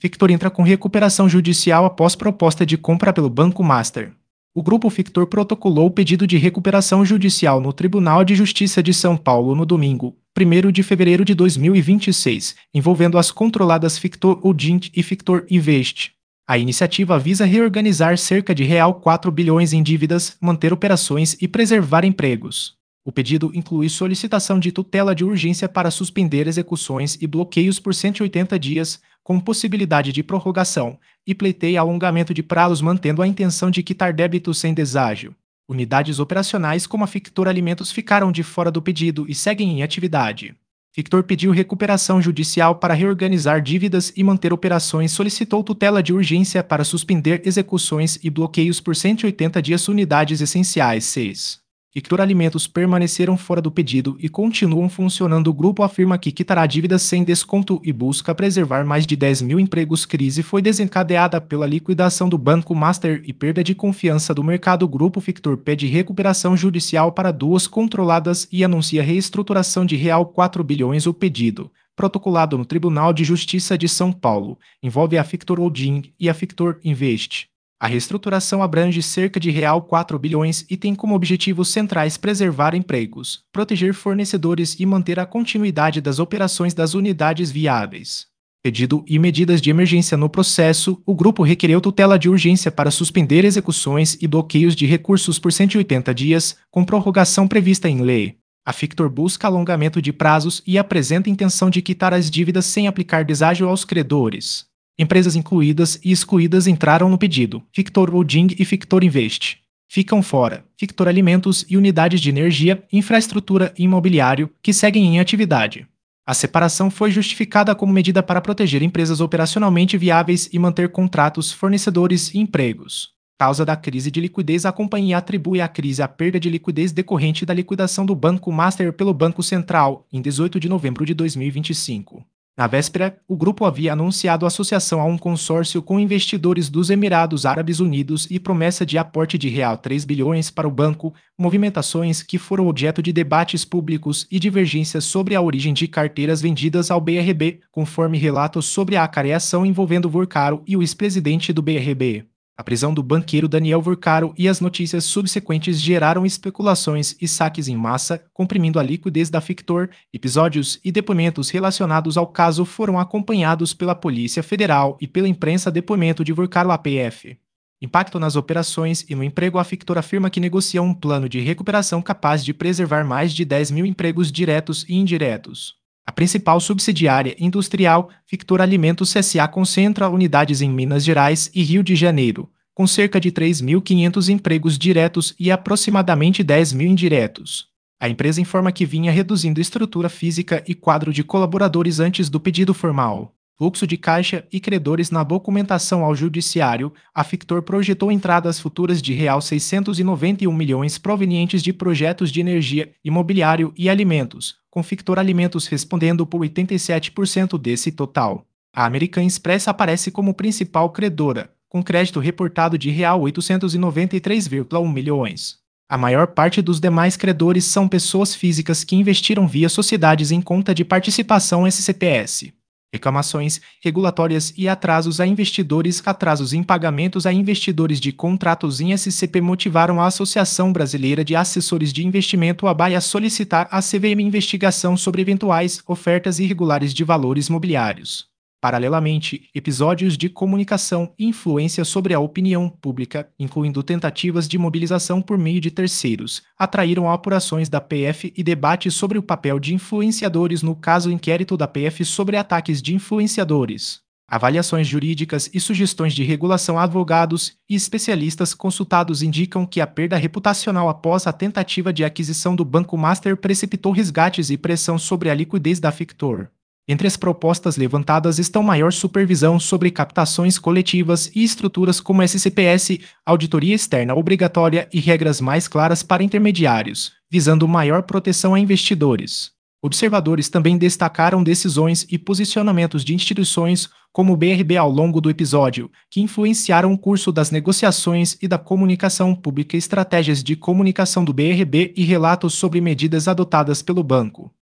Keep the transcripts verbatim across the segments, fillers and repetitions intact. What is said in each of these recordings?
Fictor entra com recuperação judicial após proposta de compra pelo Banco Master. O Grupo Fictor protocolou o pedido de recuperação judicial no Tribunal de Justiça de São Paulo no domingo, primeiro de fevereiro de dois mil e vinte e seis, envolvendo as controladas Fictor Holding e Fictor Invest. A iniciativa visa reorganizar cerca de quatro bilhões em dívidas, manter operações e preservar empregos. O pedido inclui solicitação de tutela de urgência para suspender execuções e bloqueios por cento e oitenta dias, com possibilidade de prorrogação, e pleiteia alongamento de prazos mantendo a intenção de quitar débitos sem deságio. Unidades operacionais como a Fictor Alimentos ficaram de fora do pedido e seguem em atividade. Fictor pediu recuperação judicial para reorganizar dívidas e manter operações, solicitou tutela de urgência para suspender execuções e bloqueios por cento e oitenta dias. Unidades essenciais seis. Fictor Alimentos permaneceram fora do pedido e continuam funcionando. O grupo afirma que quitará dívidas sem desconto e busca preservar mais de dez mil empregos. Crise foi desencadeada pela liquidação do Banco Master e perda de confiança do mercado. O Grupo Fictor pede recuperação judicial para duas controladas e anuncia reestruturação de quatro bilhões. O pedido, protocolado no Tribunal de Justiça de São Paulo, envolve a Fictor Holding e a Fictor Invest. A reestruturação abrange cerca de quatro bilhões e tem como objetivos centrais preservar empregos, proteger fornecedores e manter a continuidade das operações das unidades viáveis. Pedido e medidas de emergência. No processo, o grupo requereu tutela de urgência para suspender execuções e bloqueios de recursos por cento e oitenta dias, com prorrogação prevista em lei. A Fictor busca alongamento de prazos e apresenta intenção de quitar as dívidas sem aplicar deságio aos credores. Empresas incluídas e excluídas entraram no pedido. Fictor Holding e Fictor Invest. Ficam fora Fictor Alimentos e unidades de energia, infraestrutura e imobiliário, que seguem em atividade. A separação foi justificada como medida para proteger empresas operacionalmente viáveis e manter contratos, fornecedores e empregos. Causa da crise de liquidez. A companhia atribui à crise a perda de liquidez decorrente da liquidação do Banco Master pelo Banco Central, em dezoito de novembro de dois mil e vinte e cinco. Na véspera, o grupo havia anunciado associação a um consórcio com investidores dos Emirados Árabes Unidos e promessa de aporte de três bilhões para o banco, movimentações que foram objeto de debates públicos e divergências sobre a origem de carteiras vendidas ao B R B, conforme relatos sobre a acareação envolvendo Vorcaro e o ex-presidente do B R B. A prisão do banqueiro Daniel Vorcaro e as notícias subsequentes geraram especulações e saques em massa, comprimindo a liquidez da Fictor. Episódios e depoimentos relacionados ao caso foram acompanhados pela Polícia Federal e pela imprensa. Depoimento de Vorcaro à P F. Impacto nas operações e no emprego. A Fictor afirma que negocia um plano de recuperação capaz de preservar mais de dez mil empregos diretos e indiretos. A principal subsidiária industrial, Fictor Alimentos S A, concentra unidades em Minas Gerais e Rio de Janeiro, com cerca de três mil e quinhentos empregos diretos e aproximadamente dez mil indiretos. A empresa informa que vinha reduzindo estrutura física e quadro de colaboradores antes do pedido formal. Fluxo de caixa e credores. Na documentação ao judiciário, a Fictor projetou entradas futuras de seiscentos e noventa e um milhões provenientes de projetos de energia, imobiliário e alimentos, com Fictor Alimentos respondendo por oitenta e sete por cento desse total. A American Express aparece como principal credora, com crédito reportado de oitocentos e noventa e três vírgula um milhões. A maior parte dos demais credores são pessoas físicas que investiram via sociedades em conta de participação S C P S. Reclamações regulatórias e atrasos a investidores. Atrasos em pagamentos a investidores de contratos em S C P motivaram a Associação Brasileira de Assessores de Investimento, A B A I, a solicitar à C V M investigação sobre eventuais ofertas irregulares de valores mobiliários. Paralelamente, episódios de comunicação e influência sobre a opinião pública, incluindo tentativas de mobilização por meio de terceiros, atraíram apurações da P F e debates sobre o papel de influenciadores no caso inquérito da P F sobre ataques de influenciadores. Avaliações jurídicas e sugestões de regulação. Advogados e especialistas consultados indicam que a perda reputacional após a tentativa de aquisição do Banco Master precipitou resgates e pressão sobre a liquidez da Fictor. Entre as propostas levantadas estão maior supervisão sobre captações coletivas e estruturas como S C P S, auditoria externa obrigatória e regras mais claras para intermediários, visando maior proteção a investidores. Observadores também destacaram decisões e posicionamentos de instituições como o B R B ao longo do episódio, que influenciaram o curso das negociações e da comunicação pública, estratégias de comunicação do B R B e relatos sobre medidas adotadas pelo banco.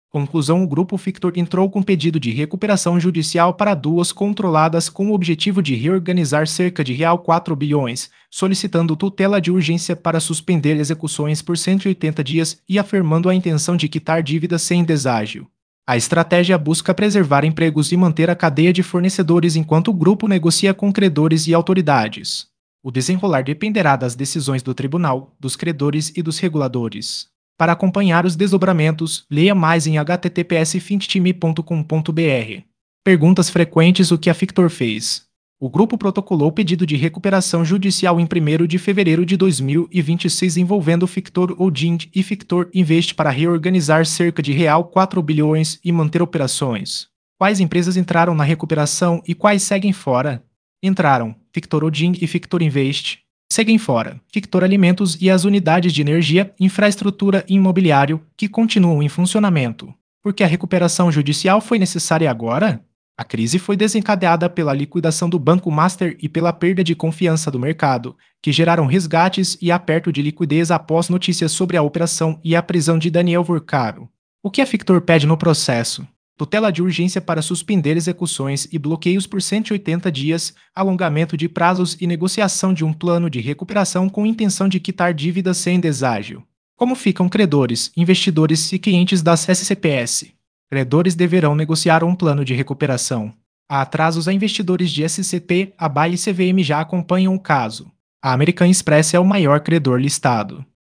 Conclusão: o Grupo Fictor entrou com pedido de recuperação judicial para duas controladas com o objetivo de reorganizar cerca de real quatro bilhões, solicitando tutela de urgência para suspender execuções por cento e oitenta dias e afirmando a intenção de quitar dívidas sem deságio. A estratégia busca preservar empregos e manter a cadeia de fornecedores enquanto o grupo negocia com credores e autoridades. O desenrolar dependerá das decisões do tribunal, dos credores e dos reguladores. Para acompanhar os desdobramentos, leia mais em h t t p s fintime ponto com ponto b r. Perguntas frequentes: o que a Fictor fez? O grupo protocolou pedido de recuperação judicial em primeiro de fevereiro de dois mil e vinte e seis envolvendo Fictor Holding e Fictor Invest para reorganizar cerca de real quatro bilhões e manter operações. Quais empresas entraram na recuperação e quais seguem fora? Entraram Fictor Holding e Fictor Invest. Seguem fora Fictor Alimentos e as unidades de energia, infraestrutura e imobiliário, que continuam em funcionamento. Por que a recuperação judicial foi necessária agora? A crise foi desencadeada pela liquidação do Banco Master e pela perda de confiança do mercado, que geraram resgates e aperto de liquidez após notícias sobre a operação e a prisão de Daniel Vorcaro. O que a Fictor pede no processo? Tutela de urgência para suspender execuções e bloqueios por cento e oitenta dias, alongamento de prazos e negociação de um plano de recuperação com intenção de quitar dívidas sem deságio. Como ficam credores, investidores e clientes das S C P S? Credores deverão negociar um plano de recuperação. Há atrasos a investidores de S C P, a B A e C V M já acompanham o caso. A American Express é o maior credor listado.